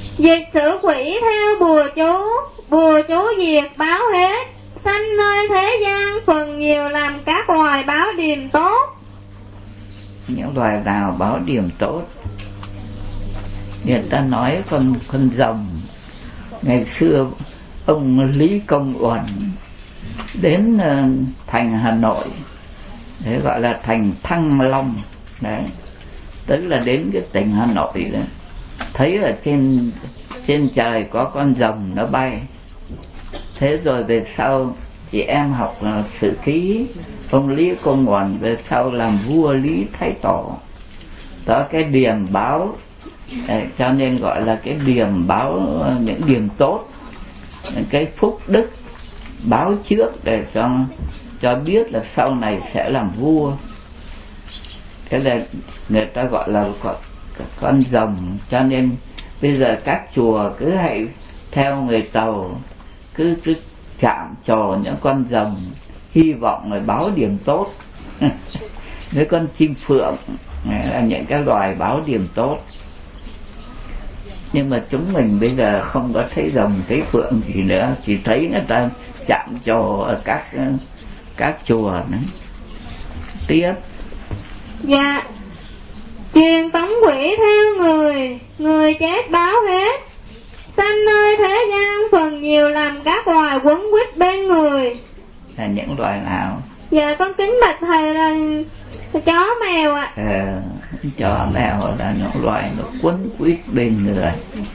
Diệt xử quỷ theo bùa chú diệt báo hết. Sanh nơi thế gian phần nhiều làm các loài báo điềm tốt. Những loài nào báo điềm tốt? Người ta nói con rồng. Ngày xưa ông Lý Công Uẩn đến thành Hà Nội, để gọi là thành Thăng Long đấy, tức là đến cái tỉnh Hà Nội đó, thấy ở trên trời có con rồng nó bay. Thế rồi về sau chị em học sử ký, ông Lý Công Uẩn về sau làm vua Lý Thái Tổ, đó cái điềm báo, cho nên gọi là cái điềm báo, những điềm tốt, những cái phúc đức báo trước để cho biết là sau này sẽ làm vua. Cái là người ta gọi là con rồng. Cho nên bây giờ các chùa cứ hay theo người Tàu cứ chạm trổ những con rồng, hy vọng là báo điểm tốt. Với con chim phượng là những cái loài báo điểm tốt. Nhưng mà chúng mình bây giờ không có thấy rồng thấy phượng gì nữa, chỉ thấy người ta chạm trổ ở các chùa nữa. Tiếp. Dạ. Truyền tống quỷ theo người chết báo hết. Sanh nơi thế gian phần nhiều làm các loài quấn quýt bên người. Là những loài nào? Dạ con kính bạch thầy là chó mèo ạ. Chó mèo là những loài nó quấn quýt bên người.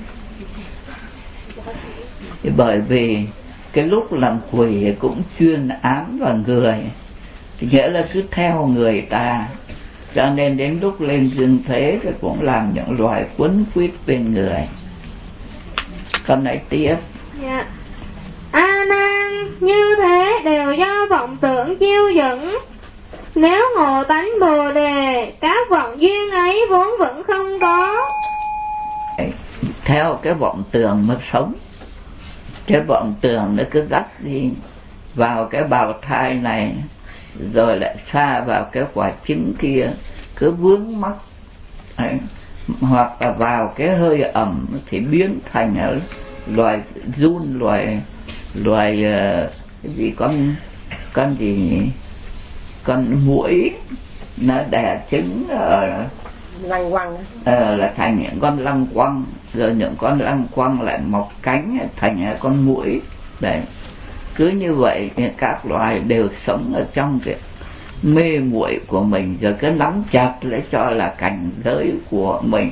Thì bởi vì cái lúc làm quỷ cũng chuyên ám vào người, thì nghĩa là cứ theo người ta, cho nên đến lúc lên dương thế thì cũng làm những loài quấn quýt bên người. Con nói tiếp. Dạ. A nan, như thế đều do vọng tưởng chiêu dẫn. Nếu ngộ tánh Bồ Đề, các vọng duyên ấy vốn vẫn không có. Theo cái vọng tưởng mà sống. Cái vọng tưởng nó cứ dắt đi vào cái bào thai này, rồi lại xa vào cái quả trứng kia, cứ vướng mắc. Hoặc là vào cái hơi ẩm thì biến thành loài giun, loài cái gì, con gì, con muỗi nó đẻ trứng ở lăng quăng, là thành những con lăng quăng, rồi những con lăng quăng lại mọc cánh thành con muỗi. Đấy, cứ như vậy thì các loài đều sống ở trong cái mê muội của mình, rồi cứ nắm chặt lấy cho là cảnh giới của mình.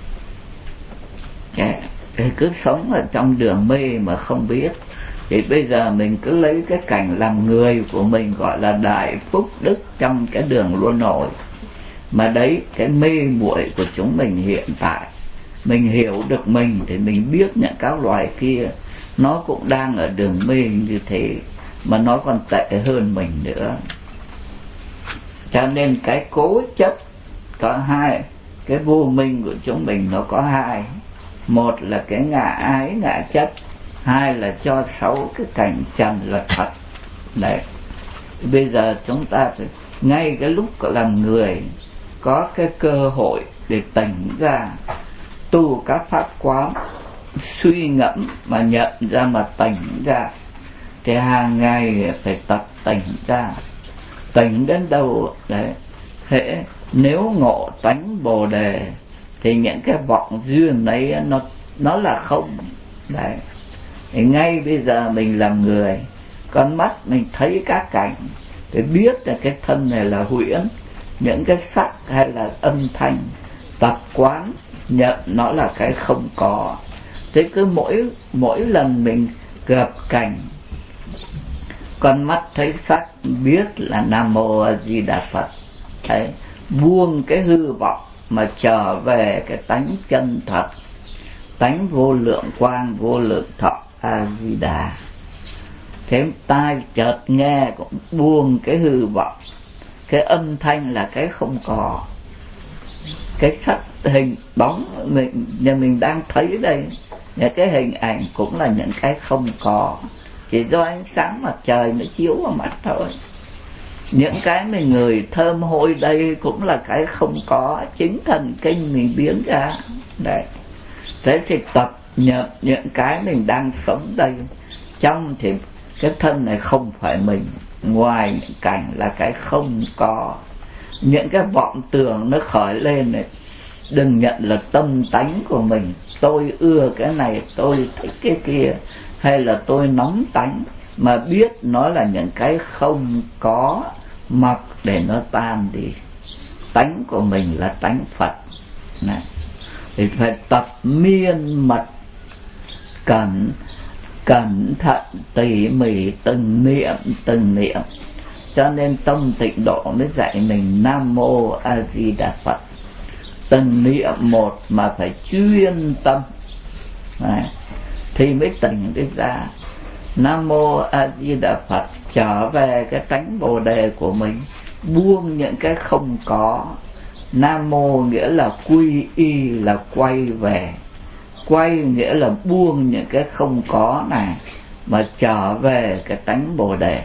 Thì cứ sống ở trong đường mê mà không biết. Thì bây giờ mình cứ lấy cái cảnh làm người của mình gọi là đại phúc đức trong cái đường luân hồi. Mà đấy, cái mê muội của chúng mình hiện tại, mình hiểu được mình thì mình biết những các loài kia nó cũng đang ở đường mê như thế, mà nó còn tệ hơn mình nữa. Cho nên cái cố chấp có hai, cái vô minh của chúng mình nó có hai. Một là cái ngã ái, ngã chấp. Hai là cho xấu cái cảnh trần là thật. Đấy, bây giờ chúng ta phải, ngay cái lúc làm người có cái cơ hội để tỉnh ra, tu các pháp quán, suy ngẫm mà nhận ra mà tỉnh ra, thì hàng ngày phải tập tỉnh ra. Tỉnh đến đâu đấy, thế nếu ngộ tánh Bồ Đề thì những cái vọng duyên ấy nó là không. Đấy, thì ngay bây giờ mình làm người, con mắt mình thấy các cảnh để biết là cái thân này là huyễn, những cái sắc hay là âm thanh, tập quán nhận nó là cái không có. Thế cứ mỗi lần mình gặp cảnh, con mắt thấy sắc biết là Nam Mô A Di Đà Phật. Đấy, buông cái hư vọng mà trở về cái tánh chân thật, tánh vô lượng quang, vô lượng thọ A Di Đà. Thế tai chợt nghe cũng buông cái hư vọng, cái âm thanh là cái không có, cái sắc hình bóng mình đang thấy đây, những cái hình ảnh cũng là những cái không có, chỉ do ánh sáng mặt trời nó chiếu vào mắt thôi. Những cái mình người thơm hôi đây cũng là cái không có, chính thần kinh mình biến ra. Đấy, thế thì tập nhận những cái mình đang sống đây. Trong thì cái thân này không phải mình, ngoài những cảnh là cái không có. Những cái vọng tưởng nó khởi lên này, đừng nhận là tâm tánh của mình. Tôi ưa cái này, tôi thích cái kia, hay là tôi nóng tánh, mà biết nó là những cái không có, mặc để nó tan đi. Tánh của mình là tánh Phật này. Thì phải tập miên mật, cẩn thận tỉ mỉ từng niệm. Cho nên Tông Tịnh Độ mới dạy mình Nam Mô A Di Đà Phật. Từng niệm một mà phải chuyên tâm này, thì mới tỉnh được ra. Nam Mô A Di Đà Phật trở về cái tánh Bồ Đề của mình, buông những cái không có. Nam Mô nghĩa là quy y, là quay về. Quay nghĩa là buông những cái không có này, mà trở về cái tánh Bồ Đề.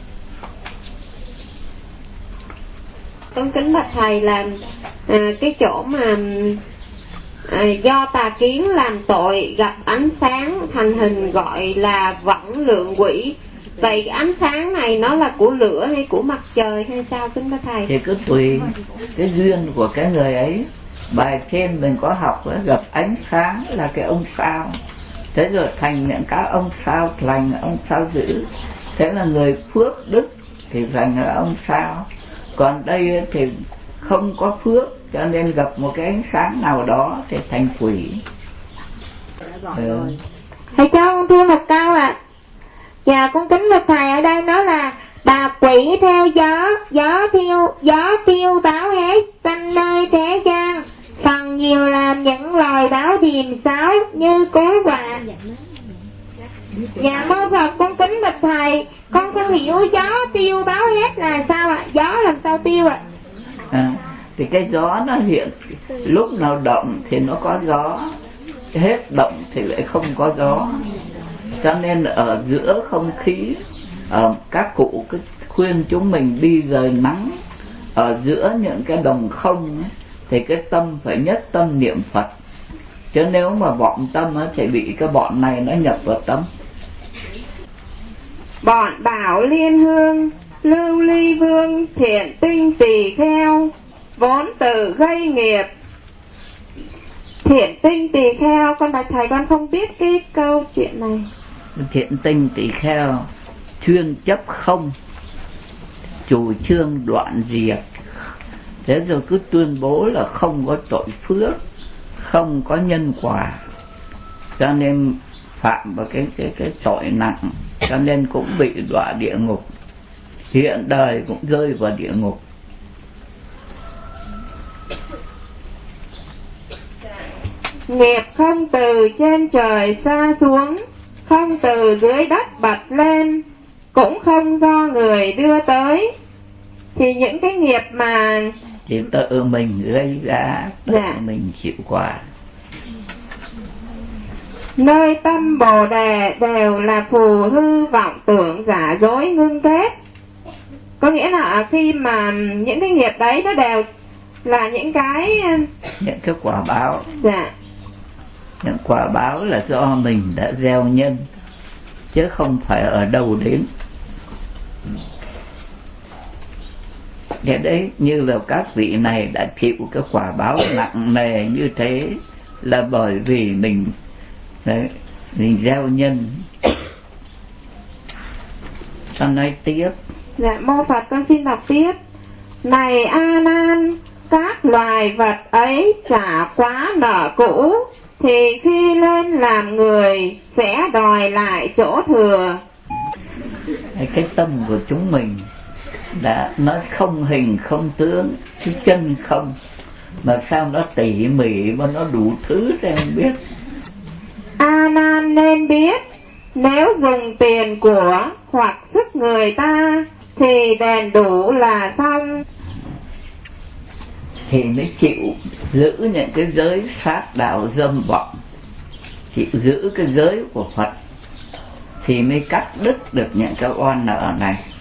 Con kính bạch thầy là cái chỗ mà do tà kiến làm tội, gặp ánh sáng thành hình gọi là võng lượng quỷ. Vậy cái ánh sáng này nó là của lửa hay của mặt trời hay sao kính bạch thầy? Thì cứ tùy cái duyên của cái người ấy. Bài trên mình có học đó, gặp ánh sáng là cái ông sao, thế rồi thành những cái ông sao lành, ông sao dữ. Thế là người phước đức thì thành là ông sao. Còn đây thì không có phước, cho nên gặp một cái ánh sáng nào đó thì thành quỷ. Thầy cho con thưa một câu ạ. Dạ con kính bạch thầy, ở đây nói là bà quỷ theo gió tiêu báo hết, sanh nơi thế gian, phần nhiều làm những lời báo điềm xáo như cứu quả. Dạ mô Phật, con kính bạch thầy, con không hiểu gió tiêu báo hết là sao ạ? Gió làm sao tiêu ạ? Thì cái gió nó hiện, lúc nào động thì nó có gió, hết động thì lại không có gió. Cho nên ở giữa không khí, các cụ cứ khuyên chúng mình đi rời nắng, ở giữa những cái đồng không ấy, thì cái tâm phải nhất tâm niệm Phật. Chứ nếu mà vọng tâm ấy, thì bị cái bọn này nó nhập vào tâm. Bọn Bảo Liên Hương, Lưu Ly Vương, Thiện Tinh Tỳ Kheo, vốn từ gây nghiệp. Thiện Tinh Tỳ Kheo, con bạch thầy con không biết cái câu chuyện này. Thiện Tinh Tỳ Kheo chuyên chấp không, chủ trương đoạn diệt. Thế rồi cứ tuyên bố là không có tội phước, không có nhân quả, cho nên phạm vào cái tội nặng, cho nên cũng bị đọa địa ngục, hiện đời cũng rơi vào địa ngục. Nghiệp không từ trên trời xa xuống, không từ dưới đất bật lên, cũng không do người đưa tới. Thì những cái nghiệp mà thì tự mình gây ra, tự mình chịu quả. Nơi tâm Bồ Đề đều là phù hư vọng tưởng giả dối ngưng kết. Có nghĩa là khi mà những cái nghiệp đấy nó đều là những cái quả báo. Dạ. Những quả báo là do mình đã gieo nhân, chứ không phải ở đâu đến. Để đấy, như là các vị này đã chịu cái quả báo nặng nề như thế là bởi vì mình gieo nhân. Sao nói tiếp? Dạ mô Phật, con xin đọc tiếp. Này A Nan, các loài vật ấy trả quá nợ cũ, thì khi lên làm người sẽ đòi lại chỗ thừa. Cái tâm của chúng mình đã nó không hình không tướng, cái chân không, mà sao nó tỉ mỉ và nó đủ thứ để em biết. A Nan nên biết, nếu dùng tiền của hoặc sức người ta thì đền đủ là xong. Thì mới chịu giữ những cái giới sát đạo dâm vọng, chịu giữ cái giới của Phật, thì mới cắt đứt được những cái oan nợ này.